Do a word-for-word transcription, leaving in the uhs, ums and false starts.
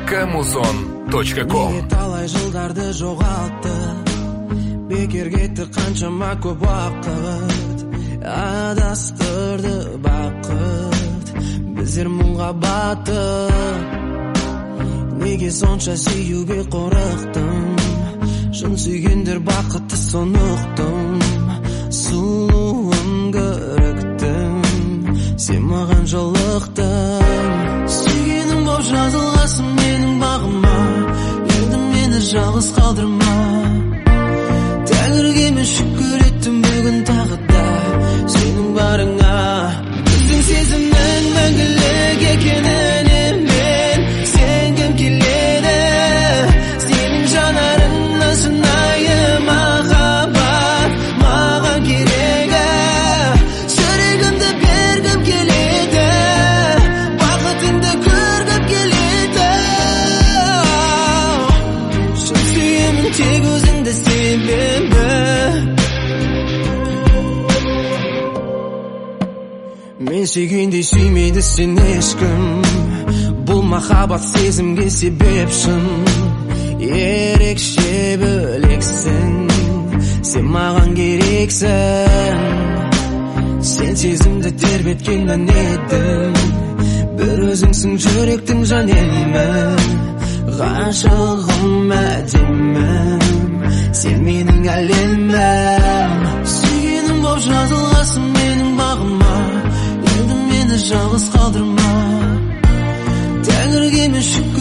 камузон точка ком. Талай жылдарды жоғалтты, бекер кетті қаншама көп уақыт, адастырды бақыт, біздер мұңға батып. Неге сонша сүюге қорықтым, шын сүйгендер бақытты соны ұқтым. Сұлуым көріктім, сен маған жолықтың. Сүйгенім боп жазылғасың менің бағыма, енді мені жалғыз қалдырма. Тәңірге мен шүкір еттім бүгін тағы да сенің барыңа. Біздің сезімнің мәңгілік екеніне мен сенгім келеді. Сенің жанарыңнан шынайы махаббат маған керегі. Жүрегімді бергім келеді, бақытыңды көргім келеді. Шын сүйемін тек өзіңді себебі. Мен сүйгендей сүймейді сен ешкім, бұл махаббат сезімге себепшін. Ерекше бөлексің, сен маған керексің. Сен сезімді тербеткеннен едім, бір өзіңсің жүректің жанелімі. Ғашығым әдемім, сен менің әлемім. Сүйгенім боп жазылғасың менің бағыма, енді мені жалғыз қалдырма. Тәңірге мен шүкір